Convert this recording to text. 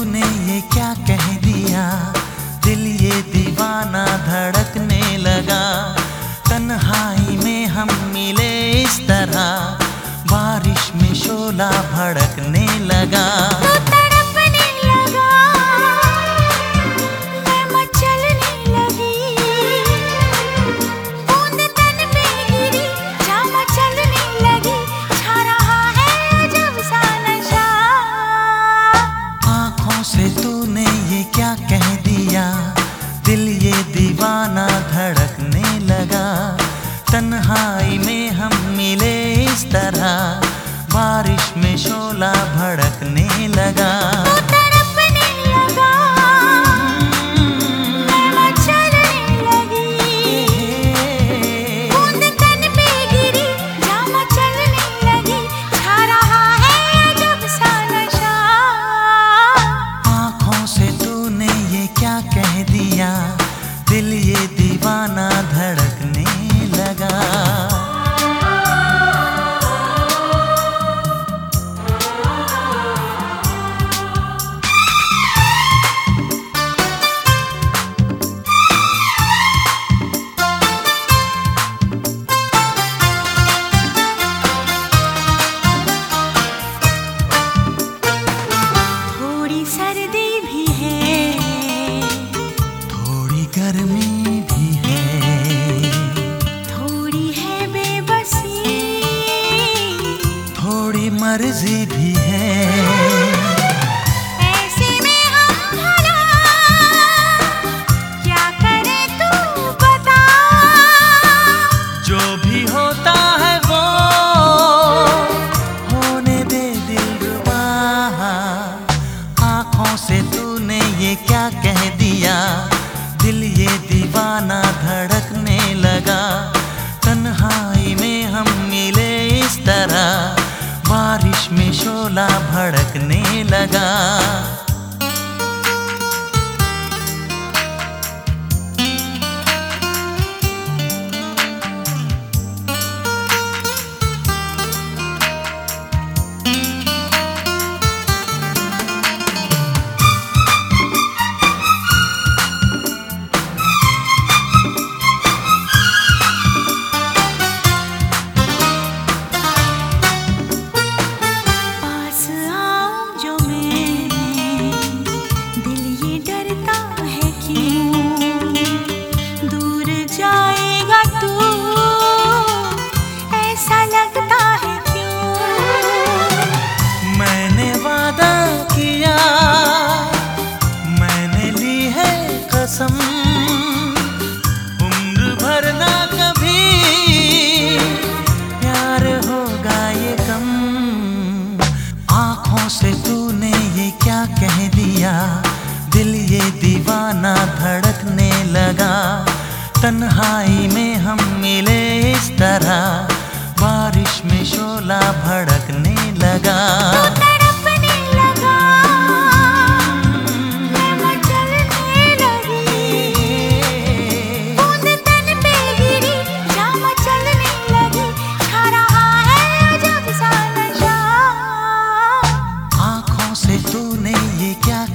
तूने ये क्या कह दिया, दिल ये दीवाना धड़कने लगा। तन्हाई में हम मिले इस तरह, बारिश में शोला भड़कने लगा। तूने ये क्या कह दिया, दिल ये दीवाना धड़कने लगा। तन्हाई में हम मिले इस तरह, बारिश में शोला भड़कने लगा। क्या कह दिया, दिल ये दीवाना धड़कने लगा। थोड़ी सर्दी भी है, गर्मी भी है, थोड़ी है बेबसी, थोड़ी मर्जी भी है। ऐसे में हम भला क्या करें तू बता। जो भी होता है वो होने दे दिलरुबा। आँखों से तूने ये क्या कह दिया, दिल ये दीवाना धड़कने लगा। तन्हाई में हम मिले इस तरह, बारिश में शोला भड़कने लगा। उम्र भर ना कभी प्यार होगा ये कम। आँखों से तूने ये क्या कह दिया, दिल ये दीवाना धड़कने लगा। तन्हाई में हम मिले इस तरह, बारिश में शोला भड़कने लगा। तूने ये क्या